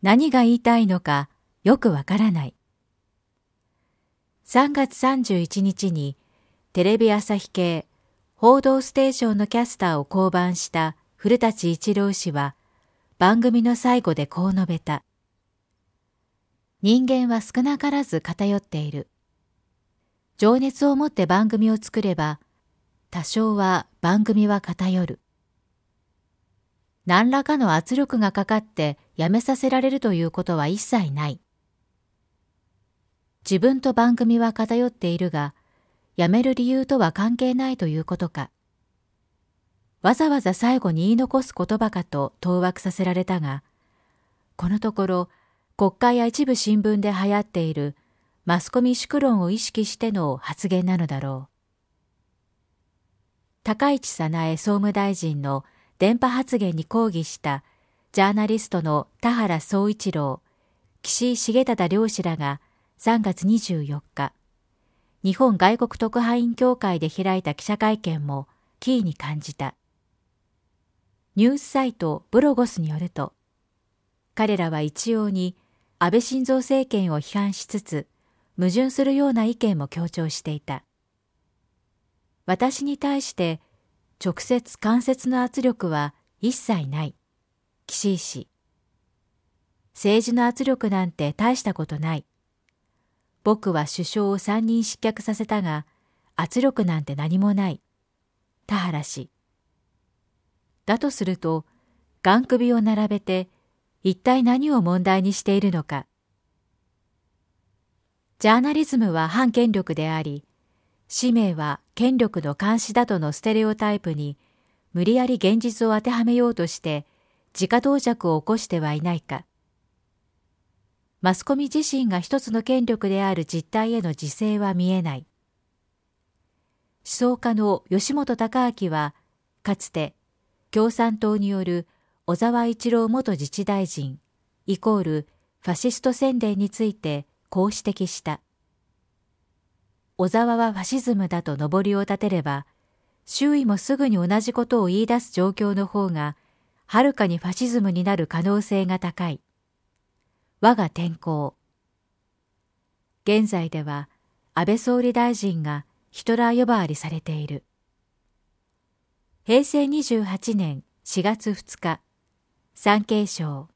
何が言いたいのかよくわからない。3月31日にテレビ朝日系報道ステーションのキャスターを降板した古舘一郎氏は番組の最後でこう述べた。人間は少なからず偏っている。情熱を持って番組を作れば多少は番組は偏る。何らかの圧力がかかってやめさせられるということは一切ない。自分と番組は偏っているが、やめる理由とは関係ないということか。わざわざ最後に言い残す言葉かと当惑させられたが、このところ国会や一部新聞で流行っているマスコミ縮論を意識しての発言なのだろう。高市早苗総務大臣の電波発言に抗議したジャーナリストの田原総一郎、岸井重忠両氏らが3月24日、日本外国特派員協会で開いた記者会見も奇異に感じた。ニュースサイトブロゴスによると、彼らは一様に安倍晋三政権を批判しつつ、矛盾するような意見も強調していた。私に対して直接間接の圧力は一切ない。岸井氏。政治の圧力なんて大したことない。僕は首相を3人失脚させたが、圧力なんて何もない。田原氏。だとすると、ガン首を並べて、一体何を問題にしているのか。ジャーナリズムは反権力であり、使命は権力の監視だとのステレオタイプに、無理やり現実を当てはめようとして、自家同着を起こしてはいないか。マスコミ自身が一つの権力である実態への自制は見えない。思想家の吉本隆明は、かつて共産党による小沢一郎元自治大臣イコールファシスト宣伝についてこう指摘した。小沢はファシズムだと上りを立てれば、周囲もすぐに同じことを言い出す状況の方が、はるかにファシズムになる可能性が高い。我が天候。現在では安倍総理大臣がヒトラー呼ばわりされている。平成28年4月2日、産経省。